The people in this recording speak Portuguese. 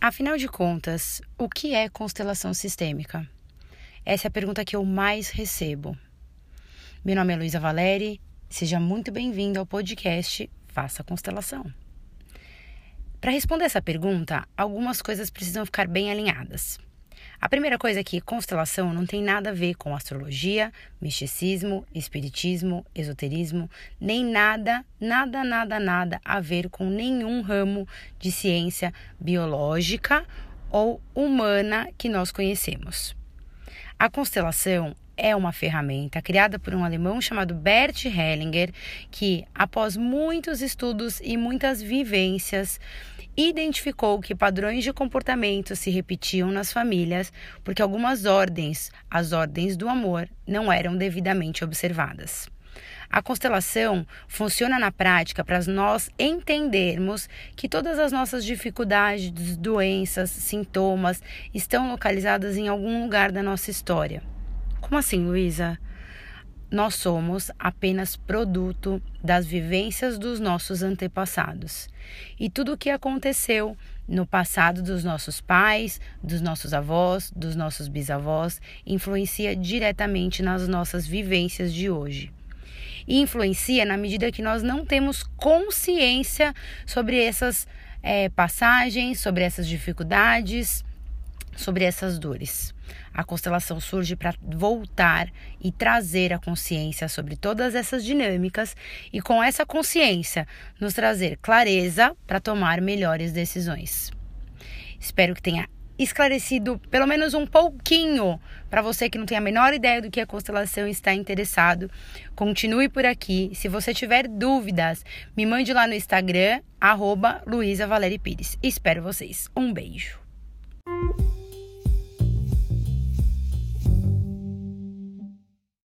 Afinal de contas, o que é constelação sistêmica? Essa é a pergunta que eu mais recebo. Meu nome é Luísa Valeri, seja muito bem-vindo ao podcast Faça Constelação. Para responder essa pergunta, algumas coisas precisam ficar bem alinhadas. A primeira coisa é que constelação não tem nada a ver com astrologia, misticismo, espiritismo, esoterismo, nem nada a ver com nenhum ramo de ciência biológica ou humana que nós conhecemos. A constelação é uma ferramenta criada por um alemão chamado Bert Hellinger, que, após muitos estudos e muitas vivências, identificou que padrões de comportamento se repetiam nas famílias porque algumas ordens, as ordens do amor, não eram devidamente observadas. A constelação funciona na prática para nós entendermos que todas as nossas dificuldades, doenças, sintomas estão localizadas em algum lugar da nossa história. Como assim, Luísa? Nós somos apenas produto das vivências dos nossos antepassados. E tudo o que aconteceu no passado dos nossos pais, dos nossos avós, dos nossos bisavós, influencia diretamente nas nossas vivências de hoje. E influencia na medida que nós não temos consciência sobre essas passagens, sobre essas dificuldades, sobre essas dores. A constelação surge para voltar e trazer a consciência sobre todas essas dinâmicas e, com essa consciência, nos trazer clareza para tomar melhores decisões. Espero que tenha esclarecido pelo menos um pouquinho para você que não tem a menor ideia do que a constelação e está interessado. Continue por aqui. Se você tiver dúvidas, me mande lá no Instagram, @LuisaValeriPires. Espero vocês. Um beijo.